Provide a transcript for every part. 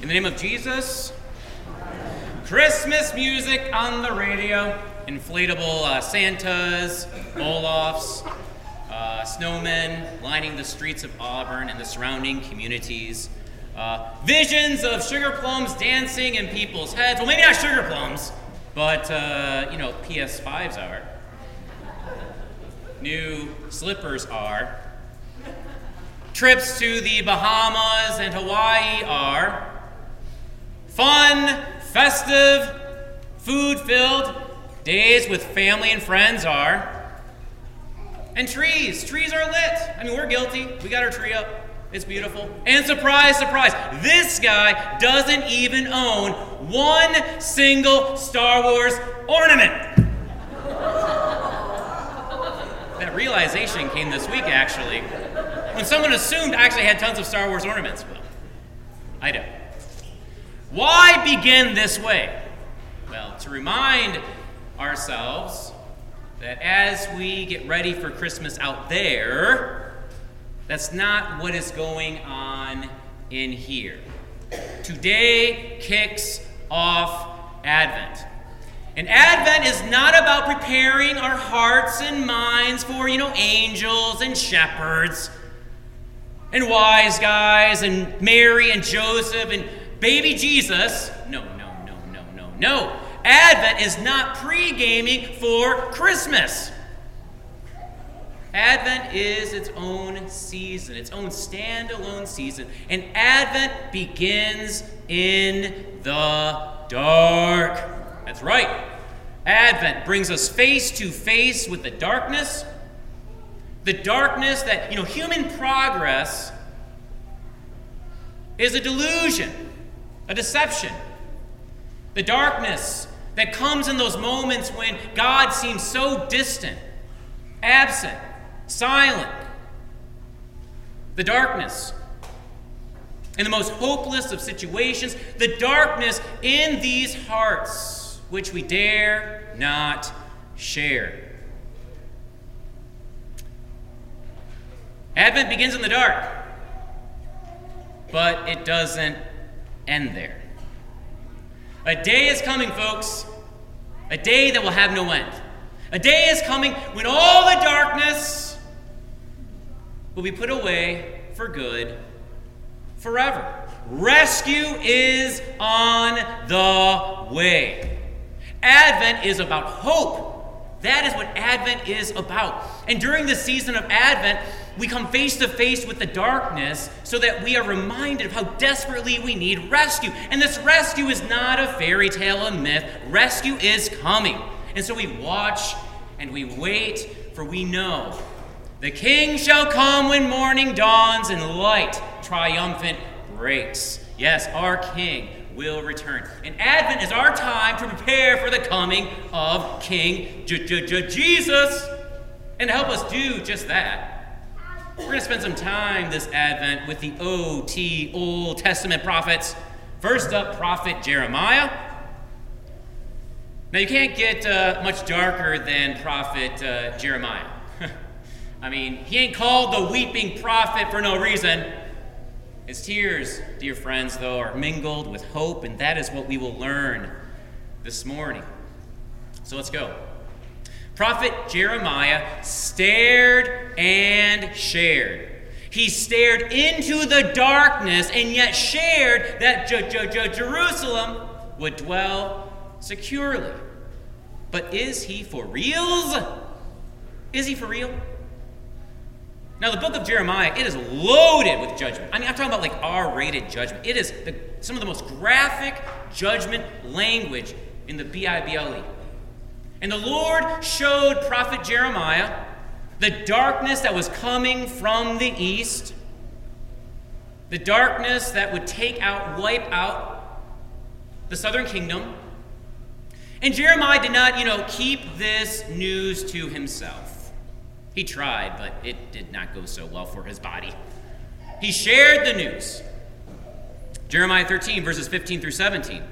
In the name of Jesus, Christmas music on the radio, inflatable Santas, Olafs, snowmen lining the streets of Auburn and the surrounding communities, visions of sugar plums dancing in people's heads. Well, maybe not sugar plums, but, PS5s are. New slippers are. Trips to the Bahamas and Hawaii are. Fun, festive, food-filled days with family and friends are. And trees are lit. I mean, we're guilty. We got our tree up. It's beautiful. And surprise, surprise, this guy doesn't even own one single Star Wars ornament. That realization came this week, actually, when someone assumed I actually had tons of Star Wars ornaments. Well, I don't. Why begin this way? Well, to remind ourselves that as we get ready for Christmas out there, that's not what is going on in here. Today kicks off Advent. And Advent is not about preparing our hearts and minds for, angels and shepherds and wise guys and Mary and Joseph and baby Jesus. No. Advent is not pre-gaming for Christmas. Advent is its own season, its own standalone season. And Advent begins in the dark. That's right. Advent brings us face to face with the darkness that, human progress is a delusion, a deception. The darkness that comes in those moments when God seems so distant, absent, silent. The darkness in the most hopeless of situations, the darkness in these hearts which we dare not share. Advent begins in the dark, but it doesn't end there. A day is coming, folks, a day that will have no end. A day is coming when all the darkness will be put away for good forever. Rescue is on the way. Advent is about hope. That is what Advent is about. And during the season of Advent, we come face to face with the darkness so that we are reminded of how desperately we need rescue. And this rescue is not a fairy tale, a myth. Rescue is coming. And so we watch and we wait, for we know the King shall come when morning dawns and light triumphant breaks. Yes, our King will return. And Advent is our time to prepare for the coming of King Jesus. And to help us do just that, we're going to spend some time this Advent with the OT, Old Testament prophets. First up, prophet Jeremiah. Now, you can't get much darker than prophet Jeremiah. I mean, he ain't called the weeping prophet for no reason. His tears, dear friends, though, are mingled with hope, and that is what we will learn this morning. So let's go. Prophet Jeremiah stared and shared. He stared into the darkness and yet shared that Jerusalem would dwell securely. But is he for reals? Is he for real? Now, the book of Jeremiah, it is loaded with judgment. I mean, I'm talking about like R-rated judgment. It is some of the most graphic judgment language in the Bible. And the Lord showed prophet Jeremiah the darkness that was coming from the east, the darkness that would wipe out the southern kingdom. And Jeremiah did not, keep this news to himself. He tried, but it did not go so well for his body. He shared the news. Jeremiah 13, verses 15 through 17.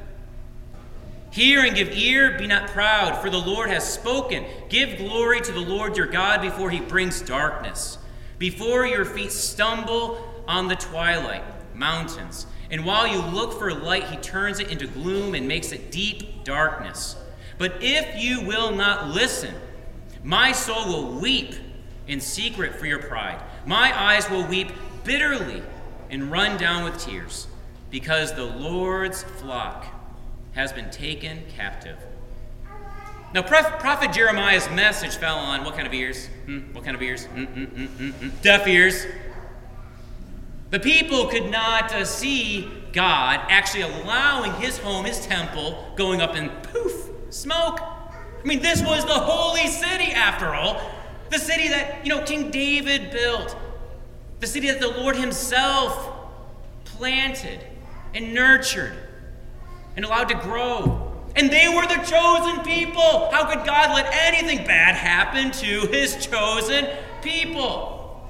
Hear and give ear, be not proud, for the Lord has spoken. Give glory to the Lord your God before he brings darkness, before your feet stumble on the twilight. mountains. And while you look for light, he turns it into gloom and makes it deep darkness. But if you will not listen, my soul will weep in secret for your pride. My eyes will weep bitterly and run down with tears, because the Lord's flock has been taken captive. Now, Prophet Jeremiah's message fell on what kind of ears? What kind of ears? Deaf ears. The people could not see God actually allowing his home, his temple, going up in poof, smoke. I mean, this was the holy city, after all. The city that, King David built. The city that the Lord himself planted and nurtured and allowed to grow. And they were the chosen people. How could God let anything bad happen to his chosen people?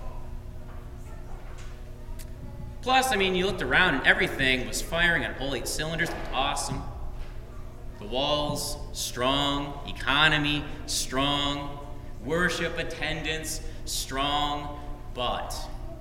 Plus, you looked around and everything was firing on all 8 cylinders. It was awesome. The walls, strong. Economy, strong. Worship attendance, strong. But,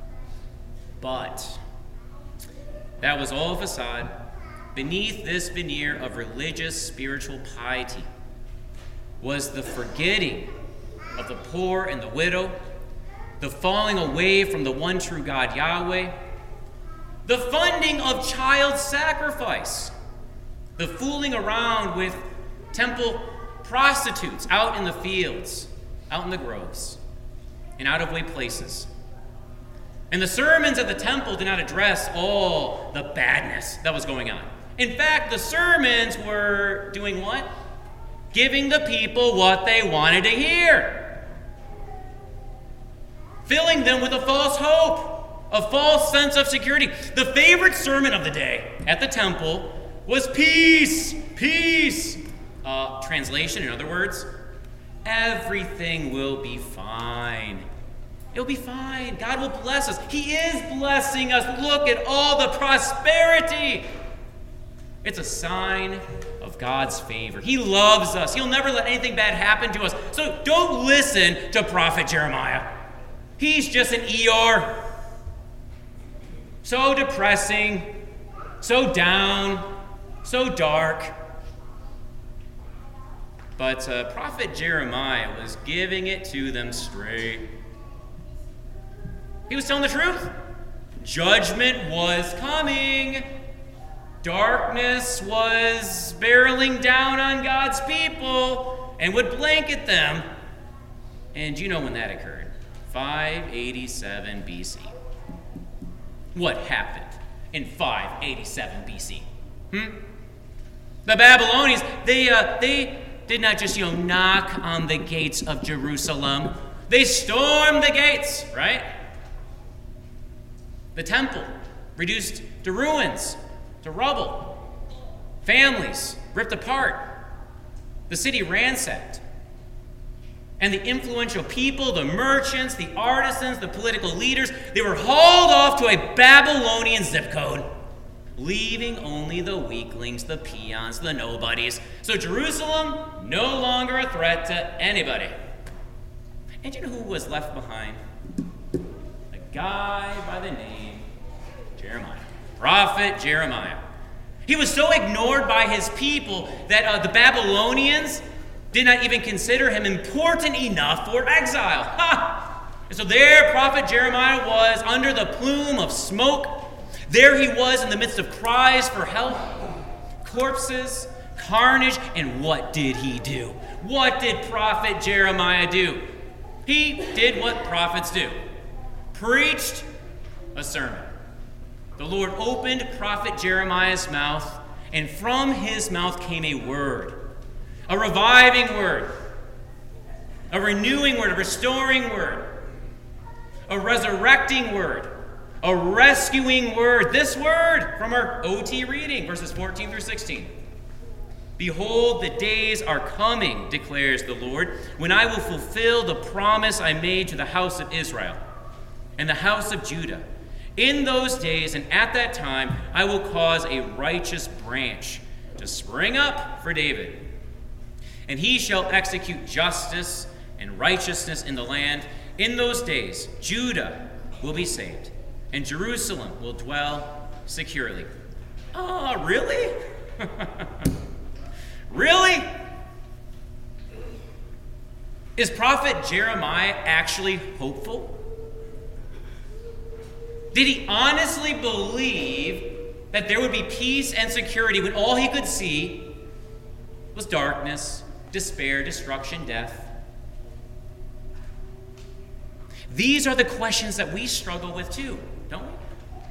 that was all facade. Beneath this veneer of religious, spiritual piety was the forgetting of the poor and the widow, the falling away from the one true God, Yahweh, the funding of child sacrifice, the fooling around with temple prostitutes out in the fields, out in the groves, and out-of-way places. And the sermons at the temple did not address all the badness that was going on. In fact, the sermons were doing what? Giving the people what they wanted to hear. Filling them with a false hope, a false sense of security. The favorite sermon of the day at the temple was peace, peace. Translation, in other words, everything will be fine. It'll be fine. God will bless us. He is blessing us. Look at all the prosperity. It's a sign of God's favor. He loves us. He'll never let anything bad happen to us. So don't listen to Prophet Jeremiah. He's just an Eeyore. So depressing, so down, so dark. But Prophet Jeremiah was giving it to them straight. He was telling the truth. Judgment was coming. Darkness was barreling down on God's people and would blanket them. And you know when that occurred. 587 BC. What happened in 587 BC? The Babylonians, they did not just, knock on the gates of Jerusalem. They stormed the gates, right? The temple reduced to ruins, to rubble. Families ripped apart. The city ransacked. And the influential people, the merchants, the artisans, the political leaders, they were hauled off to a Babylonian zip code, leaving only the weaklings, the peons, the nobodies. So Jerusalem, no longer a threat to anybody. And you know who was left behind? A guy by the name Jeremiah. Prophet Jeremiah. He was so ignored by his people that the Babylonians did not even consider him important enough for exile. And so there Prophet Jeremiah was under the plume of smoke. There he was in the midst of cries for help, corpses, carnage. And what did he do? What did Prophet Jeremiah do? He did what prophets do. Preached a sermon. The Lord opened Prophet Jeremiah's mouth, and from his mouth came a word. A reviving word, a renewing word, a restoring word, a resurrecting word, a rescuing word. This word from our OT reading, verses 14 through 16. Behold, the days are coming, declares the Lord, when I will fulfill the promise I made to the house of Israel and the house of Judah. In those days and at that time, I will cause a righteous branch to spring up for David. And he shall execute justice and righteousness in the land. In those days, Judah will be saved, and Jerusalem will dwell securely. Oh, really? Really? Is prophet Jeremiah actually hopeful? Did he honestly believe that there would be peace and security when all he could see was darkness, despair, destruction, death? These are the questions that we struggle with too, don't we?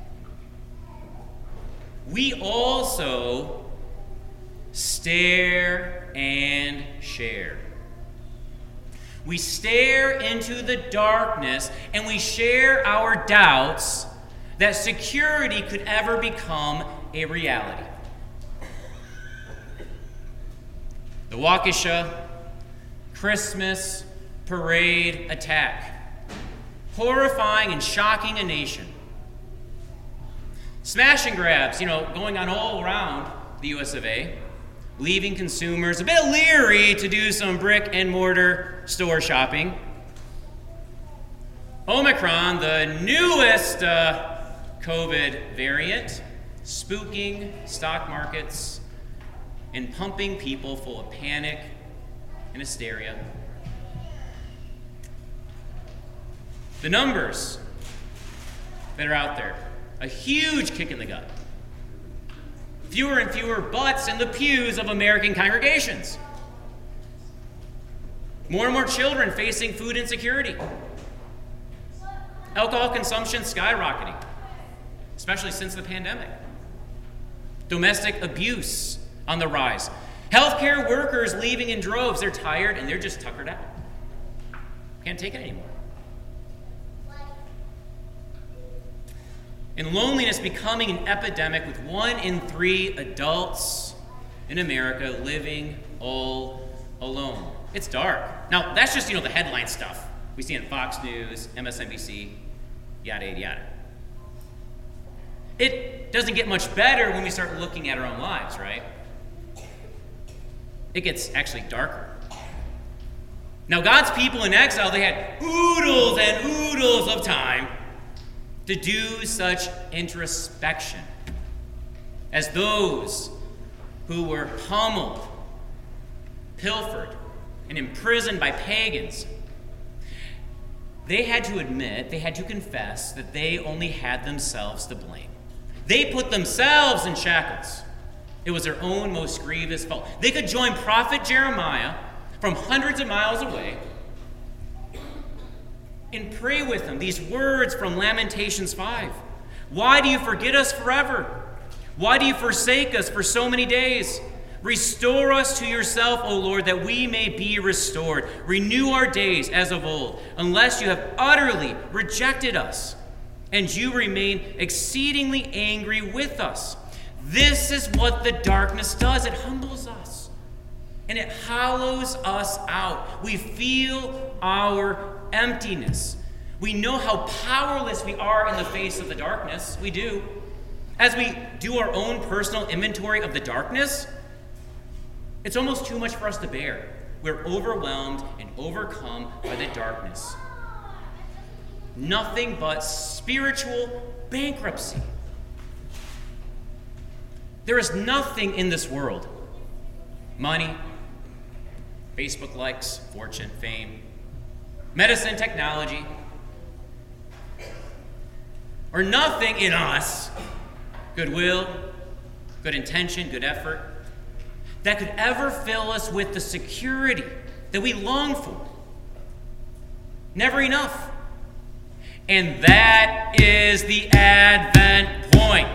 We also stare and share. We stare into the darkness and we share our doubts that security could ever become a reality. The Waukesha Christmas parade attack, horrifying and shocking a nation. Smash and grabs, going on all around the US of A, leaving consumers a bit leery to do some brick and mortar store shopping. Omicron, the newest COVID variant, spooking stock markets and pumping people full of panic and hysteria. The numbers that are out there, a huge kick in the gut. Fewer and fewer butts in the pews of American congregations. More and more children facing food insecurity. Alcohol consumption skyrocketing, especially since the pandemic. Domestic abuse on the rise. Healthcare workers leaving in droves. They're tired and they're just tuckered out. Can't take it anymore. And loneliness becoming an epidemic, with 1 in 3 adults in America living all alone. It's dark. Now, that's just, the headline stuff we see on Fox News, MSNBC, yada, yada, yada. It doesn't get much better when we start looking at our own lives, right? It gets actually darker. Now, God's people in exile, they had oodles and oodles of time to do such introspection as those who were pummeled, pilfered, and imprisoned by pagans. They had to admit, they had to confess that they only had themselves to blame. They put themselves in shackles. It was their own most grievous fault. They could join prophet Jeremiah from hundreds of miles away and pray with him these words from Lamentations 5. Why do you forget us forever? Why do you forsake us for so many days? Restore us to yourself, O Lord, that we may be restored. Renew our days as of old, unless you have utterly rejected us, and you remain exceedingly angry with us. This is what the darkness does. It humbles us, and it hollows us out. We feel our emptiness. We know how powerless we are in the face of the darkness. We do. As we do our own personal inventory of the darkness, it's almost too much for us to bear. We're overwhelmed and overcome by the darkness. Nothing but spiritual bankruptcy. There is nothing in this world, money, Facebook likes, fortune, fame, medicine, technology, or nothing in us, goodwill, good intention, good effort, that could ever fill us with the security that we long for. Never enough. And that is the Advent point.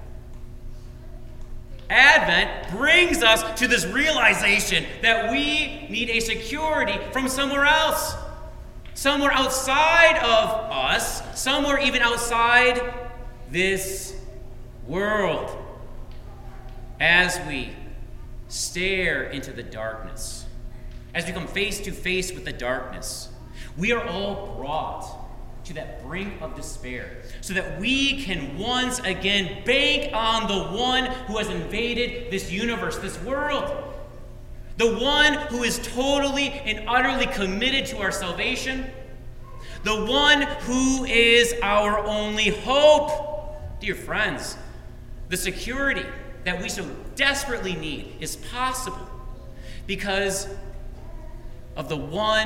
Advent brings us to this realization that we need a security from somewhere else. Somewhere outside of us, somewhere even outside this world. As we stare into the darkness, as we come face to face with the darkness, we are all brought to that brink of despair so that we can once again bank on the one who has invaded this universe, this world. The one who is totally and utterly committed to our salvation. The one who is our only hope. Dear friends, the security that we so desperately need is possible because of the one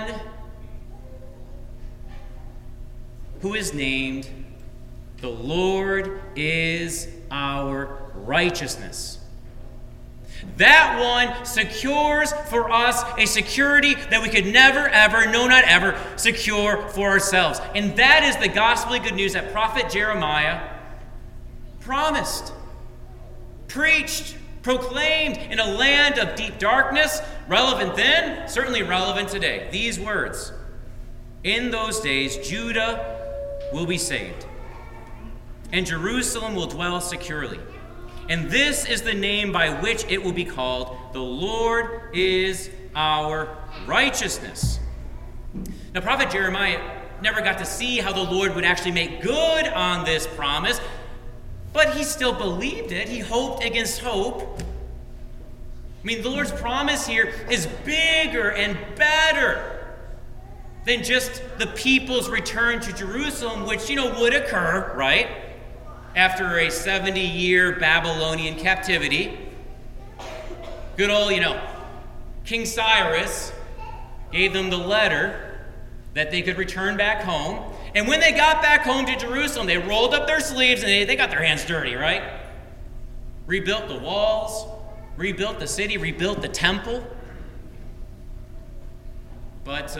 who is named the Lord is our righteousness. That one secures for us a security that we could never, ever, no, not ever, secure for ourselves. And that is the gospel good news that prophet Jeremiah promised, preached, proclaimed in a land of deep darkness, relevant then, certainly relevant today. These words, in those days, Judah will be saved, and Jerusalem will dwell securely. And this is the name by which it will be called, the Lord is our righteousness. Now, prophet Jeremiah never got to see how the Lord would actually make good on this promise, but he still believed it. He hoped against hope. I mean, the Lord's promise here is bigger and better than just the people's return to Jerusalem, which, would occur, right? After a 70-year Babylonian captivity. Good old, King Cyrus gave them the letter that they could return back home. And when they got back home to Jerusalem, they rolled up their sleeves and they got their hands dirty, right? Rebuilt the walls, rebuilt the city, rebuilt the temple. But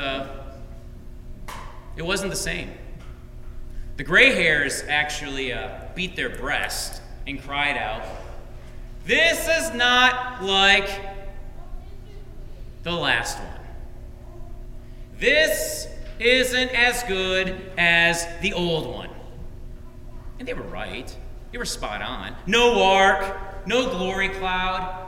it wasn't the same. The gray hairs actually beat their breast and cried out, "This is not like the last one. This isn't as good as the old one." And they were right. They were spot on. No ark, no glory cloud,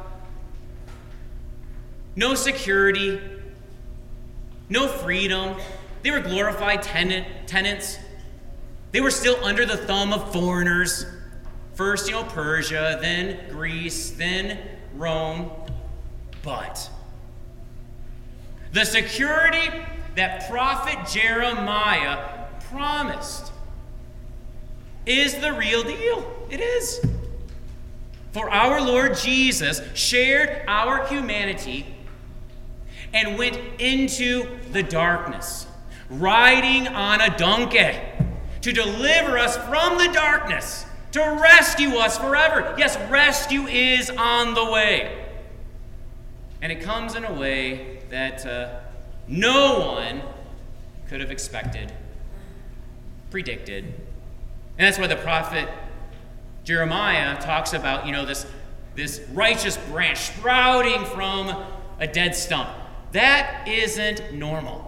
no security, no freedom. They were glorified tenants. They were still under the thumb of foreigners. First, Persia, then Greece, then Rome. But the security that prophet Jeremiah promised is the real deal. It is. For our Lord Jesus shared our humanity and went into the darkness, riding on a donkey, to deliver us from the darkness, to rescue us forever. Yes, rescue is on the way. And it comes in a way that no one could have expected, predicted. And that's why the prophet Jeremiah talks about, this righteous branch sprouting from a dead stump. That isn't normal.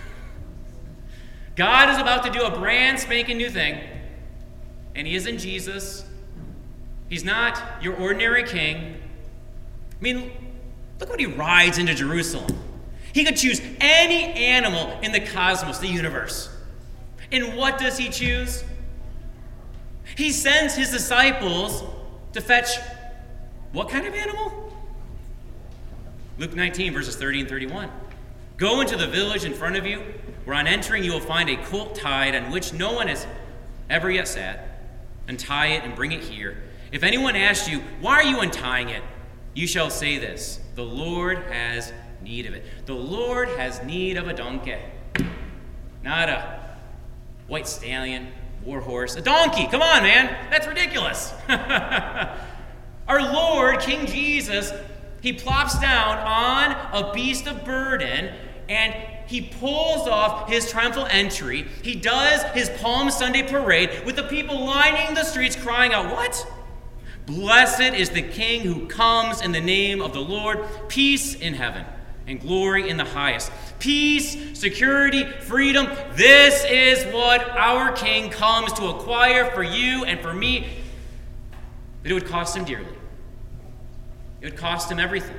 God is about to do a brand spanking new thing, and he isn't Jesus. He's not your ordinary king. I mean, look when he rides into Jerusalem. He could choose any animal in the cosmos, the universe. And what does he choose? He sends his disciples to fetch what kind of animal? Luke 19, verses 30 and 31. Go into the village in front of you, where on entering you will find a colt tied on which no one has ever yet sat. Untie it and bring it here. If anyone asks you, why are you untying it? You shall say this, the Lord has need of it. The Lord has need of a donkey. Not a white stallion, war horse, a donkey. Come on, man. That's ridiculous. Our Lord, King Jesus, he plops down on a beast of burden and he pulls off his triumphal entry. He does his Palm Sunday parade with the people lining the streets crying out, what? Blessed is the King who comes in the name of the Lord. Peace in heaven and glory in the highest. Peace, security, freedom. This is what our King comes to acquire for you and for me. But it would cost him dearly. It would cost him everything.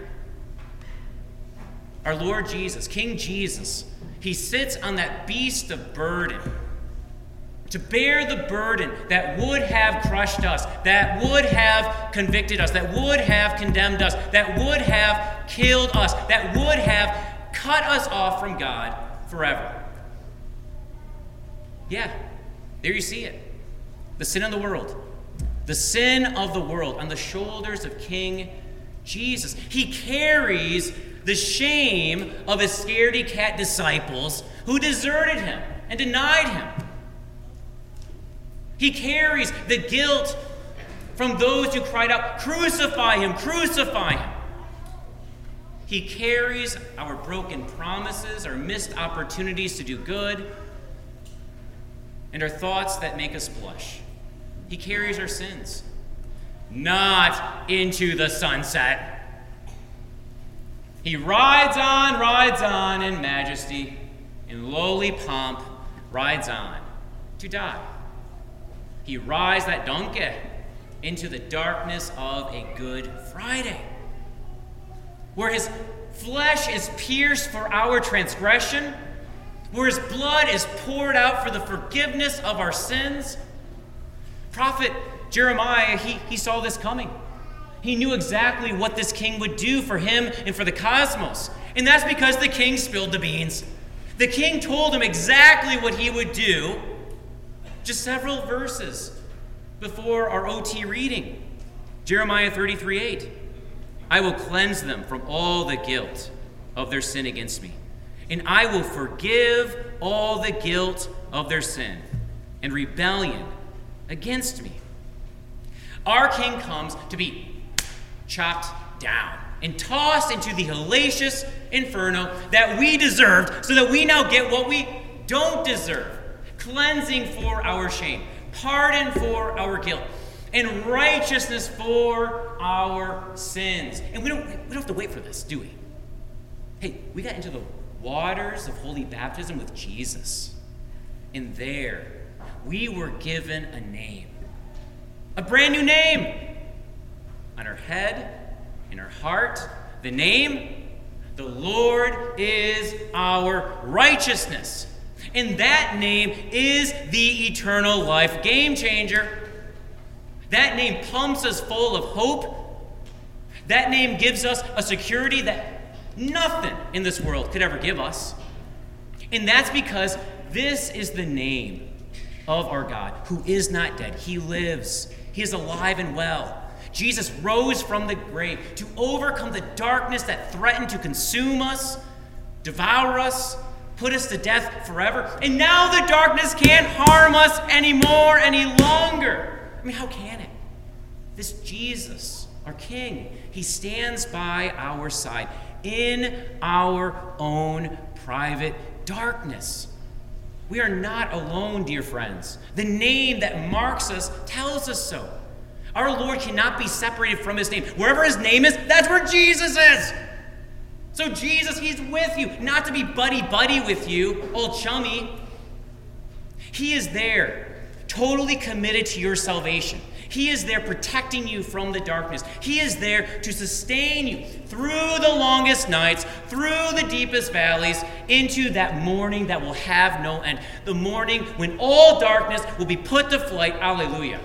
Our Lord Jesus, King Jesus, he sits on that beast of burden to bear the burden that would have crushed us, that would have convicted us, that would have condemned us, that would have killed us, that would have cut us off from God forever. Yeah, there you see it. The sin of the world. the sin of the world on the shoulders of King Jesus. He carries the shame of his scaredy cat disciples who deserted him and denied him. He carries the guilt from those who cried out, "Crucify him, crucify him." He carries our broken promises, our missed opportunities to do good, and our thoughts that make us blush. He carries our sins, not into the sunset. He rides on in majesty, in lowly pomp, rides on to die. He rides that donkey into the darkness of a Good Friday, where his flesh is pierced for our transgression, where his blood is poured out for the forgiveness of our sins. Prophet Jeremiah, he saw this coming. He knew exactly what this king would do for him and for the cosmos. And that's because the king spilled the beans. The king told him exactly what he would do just several verses before our OT reading. Jeremiah 33:8. "I will cleanse them from all the guilt of their sin against me, and I will forgive all the guilt of their sin and rebellion against me." Our king comes to be chopped down and tossed into the hellacious inferno that we deserved, so that we now get what we don't deserve: cleansing for our shame, pardon for our guilt, and righteousness for our sins. And we don't have to wait for this, do we? Hey, we got into the waters of holy baptism with Jesus. And there, we were given a name. A brand new name. On our head, in our heart, the name, the Lord is our righteousness. And that name is the eternal life game changer. That name pumps us full of hope. That name gives us a security that nothing in this world could ever give us. And that's because this is the name of our God, who is not dead. He lives. He is alive and well. Jesus rose from the grave to overcome the darkness that threatened to consume us, devour us, put us to death forever. And now the darkness can't harm us anymore, any longer. I mean, how can it? This Jesus, our King, he stands by our side in our own private darkness. We are not alone, dear friends. The name that marks us tells us so. Our Lord cannot be separated from his name. Wherever his name is, that's where Jesus is. So Jesus, he's with you, not to be buddy-buddy with you, old chummy. He is there, totally committed to your salvation. He is there protecting you from the darkness. He is there to sustain you through the longest nights, through the deepest valleys, into that morning that will have no end. The morning when all darkness will be put to flight. Alleluia.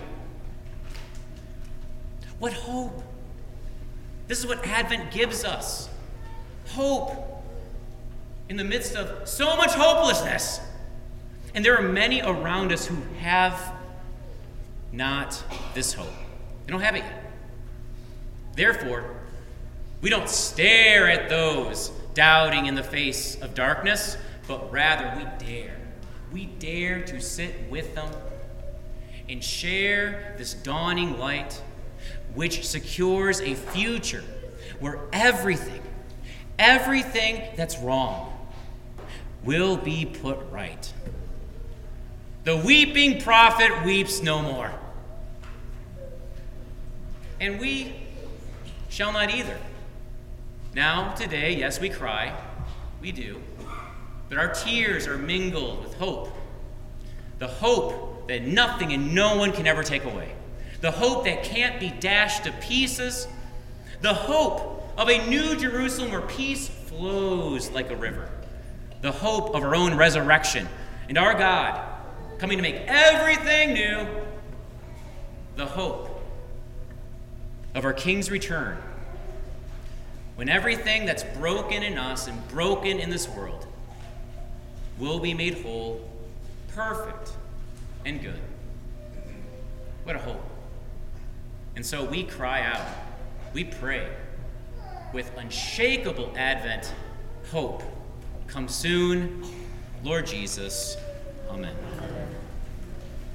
What hope! This is what Advent gives us. Hope in the midst of so much hopelessness. And there are many around us who have not this hope. They don't have it yet. Therefore, we don't stare at those doubting in the face of darkness, but rather we dare. We dare to sit with them and share this dawning light, which secures a future where everything that's wrong will be put right. The weeping prophet weeps no more. And we shall not either. Now, today, yes, we cry. We do. But our tears are mingled with hope. The hope that nothing and no one can ever take away. The hope that can't be dashed to pieces. The hope of a new Jerusalem where peace flows like a river. The hope of our own resurrection and our God coming to make everything new. The hope of our King's return, when everything that's broken in us and broken in this world will be made whole, perfect, and good. What a hope. And so we cry out, we pray with unshakable Advent hope. Come soon, Lord Jesus. Amen.